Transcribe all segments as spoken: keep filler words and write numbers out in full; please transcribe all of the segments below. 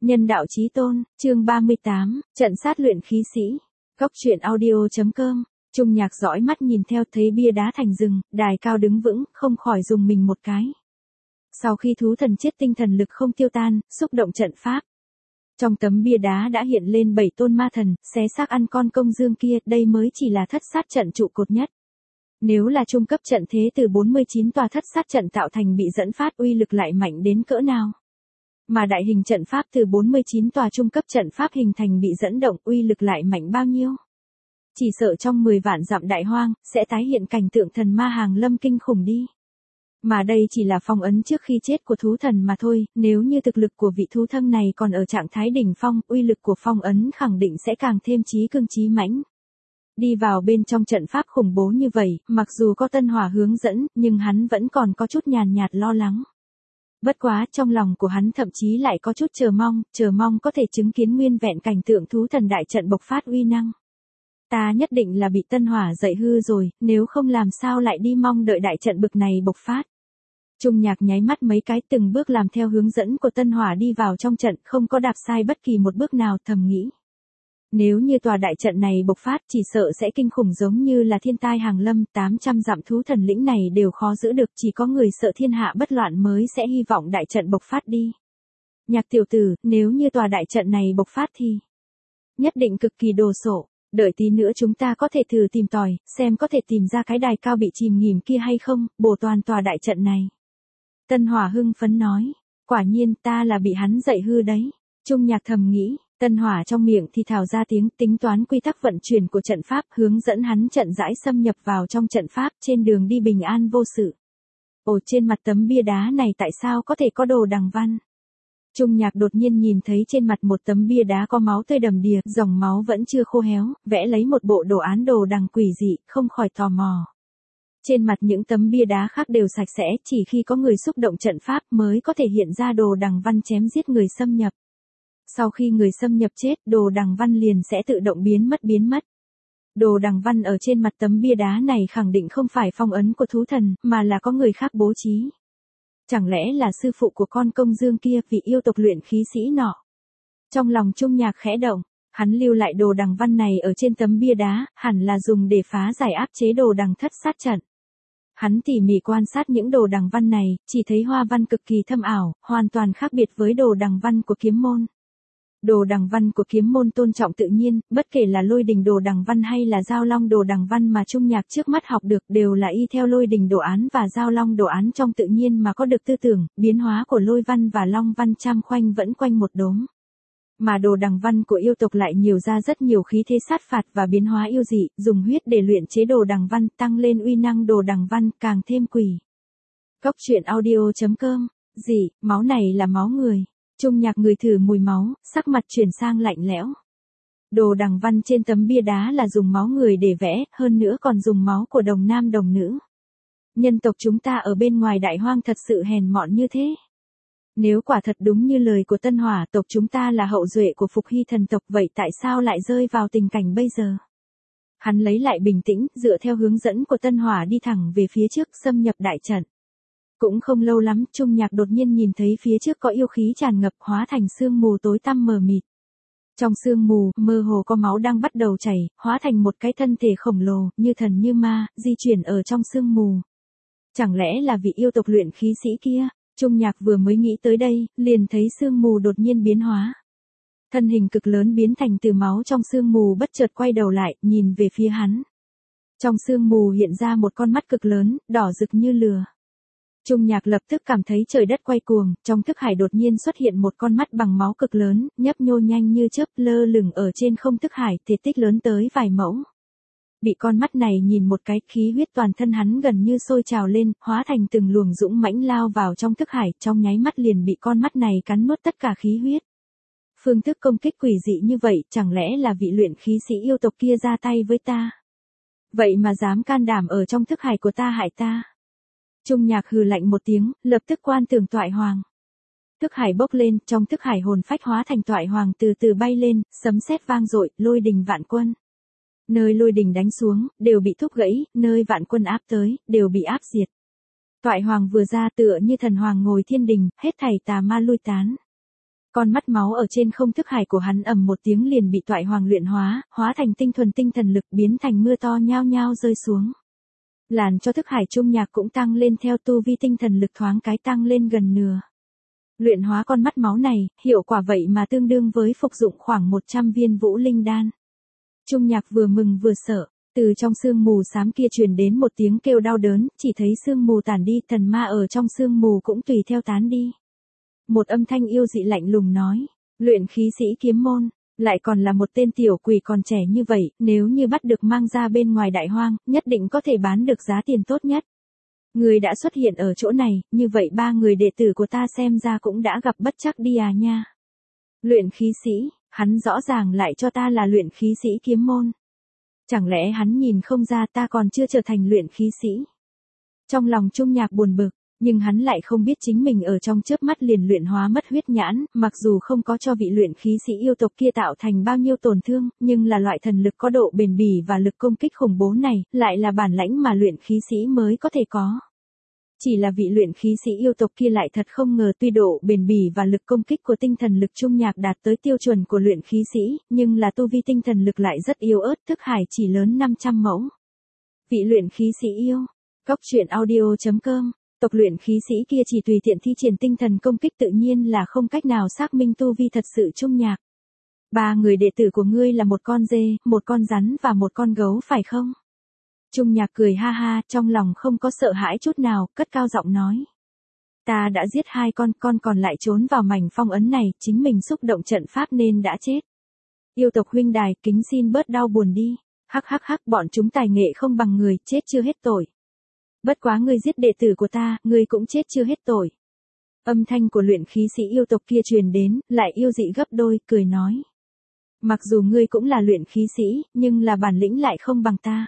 Nhân đạo chí tôn, chương ba mươi tám, trận sát luyện khí sĩ. Góc truyện audio.com. Trung Nhạc dõi mắt nhìn theo thấy bia đá thành rừng, đài cao đứng vững, không khỏi dùng mình một cái. Sau khi thú thần chết tinh thần lực không tiêu tan, xúc động trận pháp. Trong tấm bia đá đã hiện lên bảy tôn ma thần, xé xác ăn con công dương kia, đây mới chỉ là thất sát trận trụ cột nhất. Nếu là trung cấp trận thế từ bốn mươi chín tòa thất sát trận tạo thành bị dẫn phát uy lực lại mạnh đến cỡ nào. Mà đại hình trận pháp từ bốn mươi chín tòa trung cấp trận pháp hình thành bị dẫn động uy lực lại mạnh bao nhiêu. Chỉ sợ trong mười vạn dặm đại hoang, sẽ tái hiện cảnh tượng thần ma hàng lâm kinh khủng đi. Mà đây chỉ là phong ấn trước khi chết của thú thần mà thôi, nếu như thực lực của vị thú thân này còn ở trạng thái đỉnh phong, uy lực của phong ấn khẳng định sẽ càng thêm chí cương chí mãnh. Đi vào bên trong trận pháp khủng bố như vậy, mặc dù có Tân Hỏa hướng dẫn, nhưng hắn vẫn còn có chút nhàn nhạt lo lắng. Bất quá, trong lòng của hắn thậm chí lại có chút chờ mong, chờ mong có thể chứng kiến nguyên vẹn cảnh tượng thú thần đại trận bộc phát uy năng. Ta nhất định là bị Tân Hỏa dạy hư rồi, nếu không làm sao lại đi mong đợi đại trận bực này bộc phát. Trung Nhạc nháy mắt mấy cái từng bước làm theo hướng dẫn của Tân Hỏa đi vào trong trận, không có đạp sai bất kỳ một bước nào, thầm nghĩ. Nếu như tòa đại trận này bộc phát chỉ sợ sẽ kinh khủng giống như là thiên tai hàng lâm, tám trăm dặm thú thần lĩnh này đều khó giữ được, chỉ có người sợ thiên hạ bất loạn mới sẽ hy vọng đại trận bộc phát đi. Nhạc tiểu tử, nếu như tòa đại trận này bộc phát thì nhất định cực kỳ đồ sộ, đợi tí nữa chúng ta có thể thử tìm tòi, xem có thể tìm ra cái đài cao bị chìm nghỉm kia hay không, bổ toàn tòa đại trận này. Tân Hỏa hưng phấn nói, quả nhiên ta là bị hắn dạy hư đấy. Trung Nhạc thầm nghĩ. Tân Hỏa trong miệng thì thào ra tiếng tính toán quy tắc vận chuyển của trận pháp, hướng dẫn hắn chậm rãi xâm nhập vào trong trận pháp, trên đường đi bình an vô sự. Ồ, trên mặt tấm bia đá này tại sao có thể có đồ đằng văn? Trung Nhạc đột nhiên nhìn thấy trên mặt một tấm bia đá có máu tươi đầm đìa, dòng máu vẫn chưa khô héo, vẽ lấy một bộ đồ án đồ đằng quỷ dị, không khỏi tò mò. Trên mặt những tấm bia đá khác đều sạch sẽ, chỉ khi có người xúc động trận pháp mới có thể hiện ra đồ đằng văn chém giết người xâm nhập. Sau khi người xâm nhập chết, đồ đằng văn liền sẽ tự động biến mất biến mất. Đồ đằng văn ở trên mặt tấm bia đá này khẳng định không phải phong ấn của thú thần, mà là có người khác bố trí. Chẳng lẽ là sư phụ của con công dương kia, vị yêu tộc luyện khí sĩ nọ? Trong lòng Trung Nhạc khẽ động, hắn lưu lại đồ đằng văn này ở trên tấm bia đá, hẳn là dùng để phá giải áp chế đồ đằng thất sát trận. Hắn tỉ mỉ quan sát những đồ đằng văn này, chỉ thấy hoa văn cực kỳ thâm ảo, hoàn toàn khác biệt với đồ đằng văn của kiếm môn. Đồ đằng văn của kiếm môn tôn trọng tự nhiên, bất kể là lôi đình đồ đằng văn hay là giao long đồ đằng văn mà Trung Nhạc trước mắt học được đều là y theo lôi đình đồ án và giao long đồ án trong tự nhiên mà có được tư tưởng, biến hóa của lôi văn và long văn trăm khoanh vẫn quanh một đốm. Mà đồ đằng văn của yêu tộc lại nhiều ra rất nhiều khí thế sát phạt và biến hóa yêu dị, dùng huyết để luyện chế đồ đằng văn, tăng lên uy năng đồ đằng văn, càng thêm quỷ. Góc truyện audio.com. Gì, máu này là máu người. Trung Nhạc người thử mùi máu, sắc mặt chuyển sang lạnh lẽo. Đồ đằng văn trên tấm bia đá là dùng máu người để vẽ, hơn nữa còn dùng máu của đồng nam đồng nữ. Nhân tộc chúng ta ở bên ngoài đại hoang thật sự hèn mọn như thế. Nếu quả thật đúng như lời của Tân Hỏa, tộc chúng ta là hậu duệ của Phục Hy thần tộc, vậy tại sao lại rơi vào tình cảnh bây giờ? Hắn lấy lại bình tĩnh, dựa theo hướng dẫn của Tân Hỏa đi thẳng về phía trước, xâm nhập đại trận. Cũng không lâu lắm, Trung Nhạc đột nhiên nhìn thấy phía trước có yêu khí tràn ngập, hóa thành sương mù tối tăm mờ mịt. Trong sương mù, mơ hồ có máu đang bắt đầu chảy, hóa thành một cái thân thể khổng lồ, như thần như ma, di chuyển ở trong sương mù. Chẳng lẽ là vị yêu tộc luyện khí sĩ kia? Trung Nhạc vừa mới nghĩ tới đây, liền thấy sương mù đột nhiên biến hóa. Thân hình cực lớn biến thành từ máu trong sương mù bất chợt quay đầu lại, nhìn về phía hắn. Trong sương mù hiện ra một con mắt cực lớn, đỏ rực như lửa. Trung Nhạc lập tức cảm thấy trời đất quay cuồng, trong thức hải đột nhiên xuất hiện một con mắt bằng máu cực lớn, nhấp nhô nhanh như chớp, lơ lửng ở trên không thức hải, thể tích lớn tới vài mẫu. Bị con mắt này nhìn một cái, khí huyết toàn thân hắn gần như sôi trào lên, hóa thành từng luồng dũng mãnh lao vào trong thức hải, trong nháy mắt liền bị con mắt này cắn nuốt tất cả khí huyết. Phương thức công kích quỷ dị như vậy, chẳng lẽ là vị luyện khí sĩ yêu tộc kia ra tay với ta? Vậy mà dám can đảm ở trong thức hải của ta hại ta? Trung Nhạc hừ lạnh một tiếng, lập tức quan tưởng Toại Hoàng. Thức hải bốc lên, trong thức hải hồn phách hóa thành Toại Hoàng từ từ bay lên, sấm sét vang dội, lôi đình vạn quân. Nơi lôi đình đánh xuống, đều bị thúc gãy, nơi vạn quân áp tới, đều bị áp diệt. Toại Hoàng vừa ra tựa như thần hoàng ngồi thiên đình, hết thảy tà ma lui tán. Con mắt máu ở trên không thức hải của hắn ầm một tiếng liền bị toại hoàng luyện hóa, hóa thành tinh thuần tinh thần lực biến thành mưa to nhao nhao rơi xuống. Làn cho thức hải Trung Nhạc cũng tăng lên theo tu vi tinh thần lực thoáng cái tăng lên gần nửa. Luyện hóa con mắt máu này, hiệu quả vậy mà tương đương với phục dụng khoảng một trăm viên vũ linh đan. Trung Nhạc vừa mừng vừa sợ, từ trong sương mù xám kia truyền đến một tiếng kêu đau đớn, chỉ thấy sương mù tản đi, thần ma ở trong sương mù cũng tùy theo tán đi. Một âm thanh yêu dị lạnh lùng nói, luyện khí sĩ kiếm môn, lại còn là một tên tiểu quỷ còn trẻ như vậy, nếu như bắt được mang ra bên ngoài đại hoang, nhất định có thể bán được giá tiền tốt nhất. Người đã xuất hiện ở chỗ này, như vậy ba người đệ tử của ta xem ra cũng đã gặp bất trắc đi à nha. Luyện khí sĩ, hắn rõ ràng lại cho ta là luyện khí sĩ kiếm môn. Chẳng lẽ hắn nhìn không ra ta còn chưa trở thành luyện khí sĩ? Trong lòng Trung Nhạc buồn bực, nhưng hắn lại không biết chính mình ở trong chớp mắt liền luyện hóa mất huyết nhãn, mặc dù không có cho vị luyện khí sĩ yêu tộc kia tạo thành bao nhiêu tổn thương, nhưng là loại thần lực có độ bền bỉ và lực công kích khủng bố này, lại là bản lãnh mà luyện khí sĩ mới có thể có. Chỉ là vị luyện khí sĩ yêu tộc kia lại thật không ngờ tuy độ bền bỉ và lực công kích của tinh thần lực Trung Nhạc đạt tới tiêu chuẩn của luyện khí sĩ, nhưng là tu vi tinh thần lực lại rất yếu ớt, thức hải chỉ lớn năm trăm mẫu. Vị luyện khí sĩ yêu, Cốc Truyện Audio chấm com, tộc luyện khí sĩ kia chỉ tùy tiện thi triển tinh thần công kích tự nhiên là không cách nào xác minh tu vi thật sự Trung Nhạc. Ba người đệ tử của ngươi là một con dê, một con rắn và một con gấu phải không? Trung Nhạc cười ha ha, trong lòng không có sợ hãi chút nào, cất cao giọng nói. Ta đã giết hai con, con còn lại trốn vào mảnh phong ấn này, chính mình xúc động trận pháp nên đã chết. Yêu tộc huynh đài, kính xin bớt đau buồn đi. Hắc hắc hắc, bọn chúng tài nghệ không bằng người, chết chưa hết tội. Bất quá ngươi giết đệ tử của ta, ngươi cũng chết chưa hết tội. Âm thanh của luyện khí sĩ yêu tộc kia truyền đến, lại yêu dị gấp đôi, cười nói. Mặc dù ngươi cũng là luyện khí sĩ, nhưng là bản lĩnh lại không bằng ta.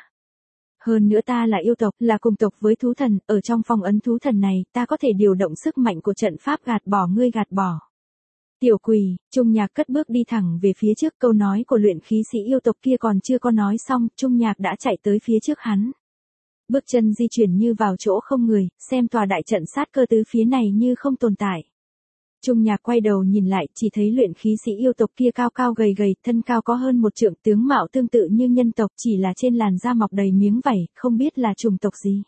Hơn nữa ta là yêu tộc, là cùng tộc với thú thần, ở trong phong ấn thú thần này, ta có thể điều động sức mạnh của trận pháp gạt bỏ ngươi gạt bỏ. Tiểu quỷ, Trung Nhạc cất bước đi thẳng về phía trước, câu nói của luyện khí sĩ yêu tộc kia còn chưa có nói xong, Trung Nhạc đã chạy tới phía trước hắn. Bước chân di chuyển như vào chỗ không người, xem tòa đại trận sát cơ tứ phía này như không tồn tại. Trung Nhạc quay đầu nhìn lại, chỉ thấy luyện khí sĩ yêu tộc kia cao cao gầy gầy, thân cao có hơn một trượng, tướng mạo tương tự như nhân tộc, chỉ là trên làn da mọc đầy miếng vảy, không biết là chủng tộc gì.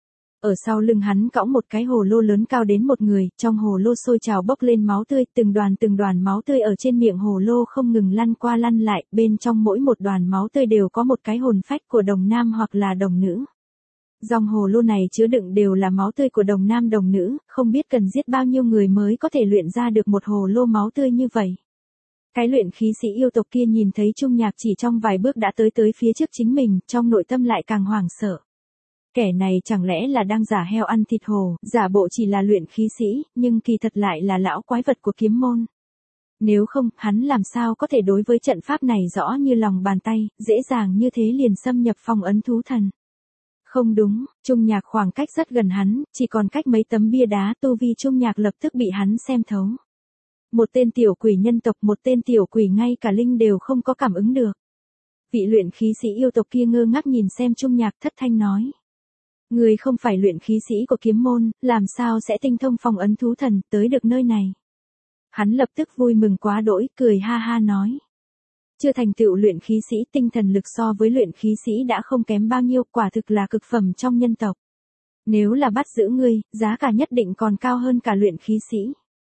Ở sau lưng hắn cõng một cái hồ lô lớn cao đến một người, trong hồ lô sôi trào bốc lên máu tươi, từng đoàn từng đoàn máu tươi ở trên miệng hồ lô không ngừng lăn qua lăn lại, bên trong mỗi một đoàn máu tươi đều có một cái hồn phách của đồng nam hoặc là đồng nữ. Dòng hồ lô này chứa đựng đều là máu tươi của đồng nam đồng nữ, không biết cần giết bao nhiêu người mới có thể luyện ra được một hồ lô máu tươi như vậy. Cái luyện khí sĩ yêu tộc kia nhìn thấy Trung Nhạc chỉ trong vài bước đã tới tới phía trước chính mình, trong nội tâm lại càng hoảng sợ. Kẻ này chẳng lẽ là đang giả heo ăn thịt hổ, giả bộ chỉ là luyện khí sĩ, nhưng kỳ thật lại là lão quái vật của kiếm môn. Nếu không, hắn làm sao có thể đối với trận pháp này rõ như lòng bàn tay, dễ dàng như thế liền xâm nhập phong ấn thú thần. Không đúng, Trung Nhạc khoảng cách rất gần hắn, chỉ còn cách mấy tấm bia đá, tu vi Trung Nhạc lập tức bị hắn xem thấu. Một tên tiểu quỷ nhân tộc, một tên tiểu quỷ ngay cả linh đều không có cảm ứng được. Vị luyện khí sĩ yêu tộc kia ngơ ngác nhìn xem Trung Nhạc, thất thanh nói. Người không phải luyện khí sĩ của kiếm môn, làm sao sẽ tinh thông phong ấn thú thần, tới được nơi này. Hắn lập tức vui mừng quá đỗi, cười ha ha nói. Chưa thành tựu luyện khí sĩ, tinh thần lực so với luyện khí sĩ đã không kém bao nhiêu, quả thực là cực phẩm trong nhân tộc. Nếu là bắt giữ ngươi, giá cả nhất định còn cao hơn cả luyện khí sĩ.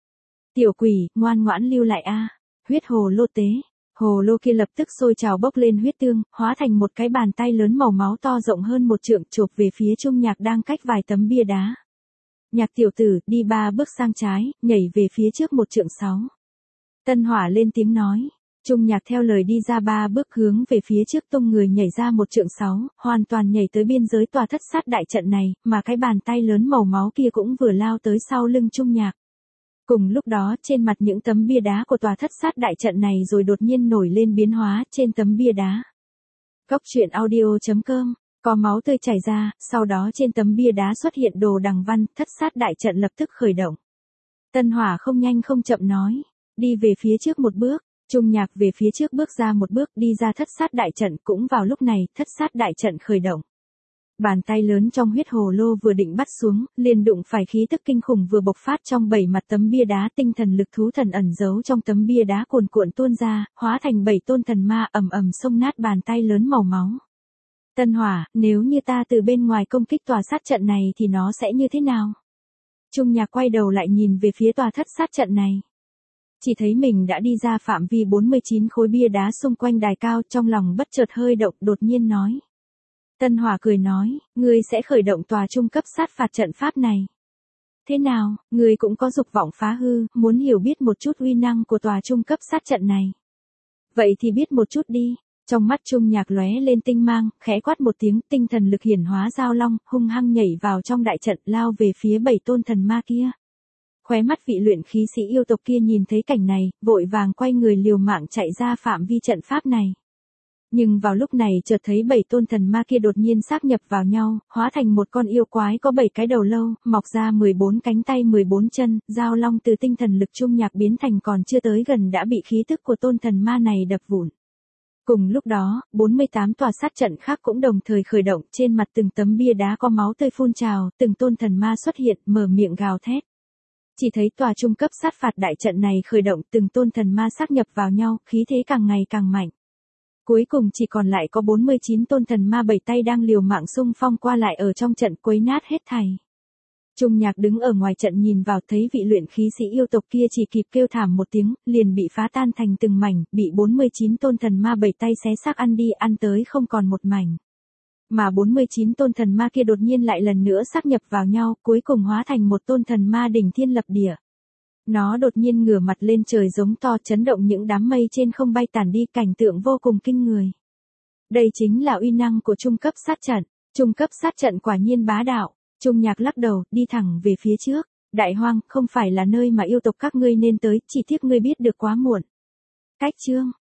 Tiểu quỷ, ngoan ngoãn lưu lại a. Huyết hồ lô tế. Hồ lô kia lập tức sôi trào bốc lên huyết tương, hóa thành một cái bàn tay lớn màu máu to rộng hơn một trượng, chộp về phía Trung Nhạc đang cách vài tấm bia đá. Nhạc tiểu tử, đi ba bước sang trái, nhảy về phía trước một trượng sáu. Tân Hỏa lên tiếng nói. Trung Nhạc theo lời đi ra ba bước hướng về phía trước, tung người nhảy ra một trượng sáu, hoàn toàn nhảy tới biên giới tòa thất sát đại trận này, mà cái bàn tay lớn màu máu kia cũng vừa lao tới sau lưng Trung Nhạc. Cùng lúc đó, trên mặt những tấm bia đá của tòa thất sát đại trận này rồi đột nhiên nổi lên biến hóa trên tấm bia đá. Cốc Truyện Audio chấm com, có máu tươi chảy ra, sau đó trên tấm bia đá xuất hiện đồ đằng văn, thất sát đại trận lập tức khởi động. Tân Hỏa không nhanh không chậm nói, đi về phía trước một bước. Trung Nhạc về phía trước bước ra một bước, đi ra thất sát đại trận, cũng vào lúc này, thất sát đại trận khởi động. Bàn tay lớn trong huyết hồ lô vừa định bắt xuống, liền đụng phải khí tức kinh khủng vừa bộc phát trong bảy mặt tấm bia đá, tinh thần lực thú thần ẩn giấu trong tấm bia đá cuồn cuộn tuôn ra, hóa thành bảy tôn thần ma ầm ầm xông nát bàn tay lớn màu máu. Tân Hỏa, nếu như ta từ bên ngoài công kích tòa sát trận này thì nó sẽ như thế nào? Trung Nhạc quay đầu lại nhìn về phía tòa thất sát trận này. Chỉ thấy mình đã đi ra phạm vi bốn mươi chín khối bia đá xung quanh đài cao, trong lòng bất chợt hơi động, đột nhiên nói. Tân Hỏa cười nói, ngươi sẽ khởi động tòa trung cấp sát phạt trận pháp này. Thế nào, ngươi cũng có dục vọng phá hư, muốn hiểu biết một chút uy năng của tòa trung cấp sát trận này. Vậy thì biết một chút đi. Trong mắt Trung Nhạc lóe lên tinh mang, khẽ quát một tiếng, tinh thần lực hiển hóa giao long, hung hăng nhảy vào trong đại trận, lao về phía bảy tôn thần ma kia. Khóe mắt vị luyện khí sĩ yêu tộc kia nhìn thấy cảnh này, vội vàng quay người liều mạng chạy ra phạm vi trận pháp này. Nhưng vào lúc này chợt thấy bảy tôn thần ma kia đột nhiên sáp nhập vào nhau, hóa thành một con yêu quái có bảy cái đầu lâu, mọc ra mười bốn cánh tay mười bốn chân, giao long từ tinh thần lực Trung Nhạc biến thành còn chưa tới gần đã bị khí tức của tôn thần ma này đập vụn. Cùng lúc đó, bốn mươi tám tòa sát trận khác cũng đồng thời khởi động, trên mặt từng tấm bia đá có máu tươi phun trào, từng tôn thần ma xuất hiện, mở miệng gào thét. Chỉ thấy tòa trung cấp sát phạt đại trận này khởi động, từng tôn thần ma sát nhập vào nhau, khí thế càng ngày càng mạnh. Cuối cùng chỉ còn lại có bốn mươi chín tôn thần ma bảy tay đang liều mạng xung phong qua lại ở trong trận, quấy nát hết thảy. Trung Nhạc đứng ở ngoài trận nhìn vào, thấy vị luyện khí sĩ yêu tộc kia chỉ kịp kêu thảm một tiếng, liền bị phá tan thành từng mảnh, bị bốn mươi chín tôn thần ma bảy tay xé xác ăn đi, ăn tới không còn một mảnh. Mà bốn mươi chín tôn thần ma kia đột nhiên lại lần nữa sáp nhập vào nhau, cuối cùng hóa thành một tôn thần ma đỉnh thiên lập địa. Nó đột nhiên ngửa mặt lên trời giống to, chấn động những đám mây trên không bay tản đi, cảnh tượng vô cùng kinh người. Đây chính là uy năng của trung cấp sát trận. Trung cấp sát trận quả nhiên bá đạo. Trung Nhạc lắc đầu, đi thẳng về phía trước. Đại Hoang, không phải là nơi mà yêu tộc các ngươi nên tới, chỉ tiếc ngươi biết được quá muộn. Cách chương